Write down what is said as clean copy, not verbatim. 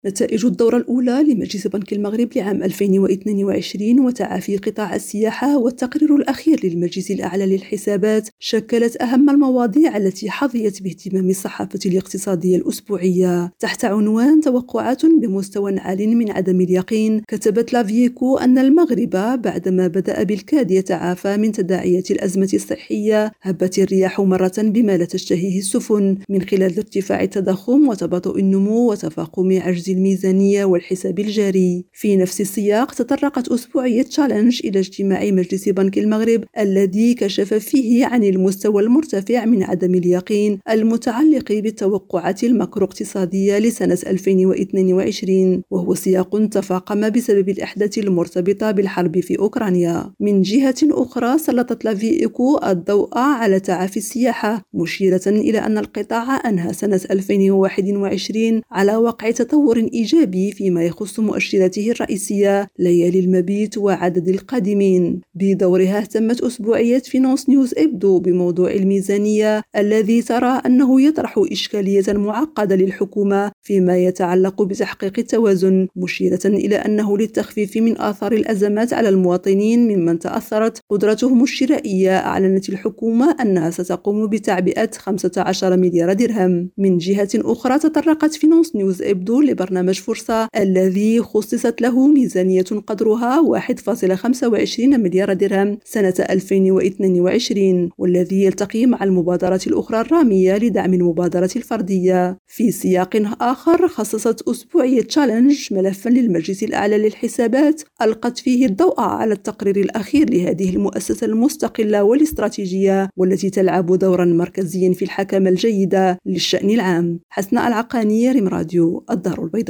نتائج الدورة الأولى لمجلس بنك المغرب لعام 2022 وتعافي قطاع السياحة والتقرير الأخير للمجلس الأعلى للحسابات شكلت أهم المواضيع التي حظيت باهتمام الصحافة الاقتصادية الأسبوعية. تحت عنوان توقعات بمستوى عال من عدم اليقين، كتبت لافييكو أن المغرب بعدما بدأ بالكاد يتعافى من تداعيات الأزمة الصحية، هبت الرياح مرة بما لا تشتهيه السفن من خلال ارتفاع التضخم وتباطؤ النمو وتفاقم عجز الميزانية والحساب الجاري. في نفس السياق تطرقت أسبوعية تشالنج إلى اجتماع مجلس بنك المغرب الذي كشف فيه عن المستوى المرتفع من عدم اليقين المتعلق بالتوقعات الماكرو اقتصادية لسنة 2022، وهو سياق تفاقم بسبب الأحداث المرتبطة بالحرب في أوكرانيا. من جهة أخرى سلطت لافييكو الضوء على تعافي السياحة، مشيرة إلى أن القطاع أنهى سنة 2021 على وقع تطور إيجابي فيما يخص مؤشراته الرئيسية ليالي المبيت وعدد القادمين. بدورها اهتمت أسبوعية فينانس نيوز إبدو بموضوع الميزانية الذي ترى أنه يطرح إشكالية معقدة للحكومة فيما يتعلق بتحقيق التوازن، مشيرة إلى أنه للتخفيف من آثار الأزمات على المواطنين ممن تأثرت قدرتهم الشرائية، أعلنت الحكومة أنها ستقوم بتعبئة 15 مليار درهم. من جهة أخرى تطرقت فينانس نيوز إبدو لبرنامج فرصة الذي خصصت له ميزانية قدرها 1.25 مليار درهم سنة 2022، والذي يلتقي مع المبادرات الأخرى الرامية لدعم المبادرة الفردية. في سياق آخر خصصت أسبوعية تشالنج ملفا للمجلس الأعلى للحسابات ألقت فيه الضوء على التقرير الأخير لهذه المؤسسة المستقلة والاستراتيجية والتي تلعب دورا مركزيا في الحكمة الجيدة للشأن العام. حسناء العقانية، ريم راديو، الدار البيضاء.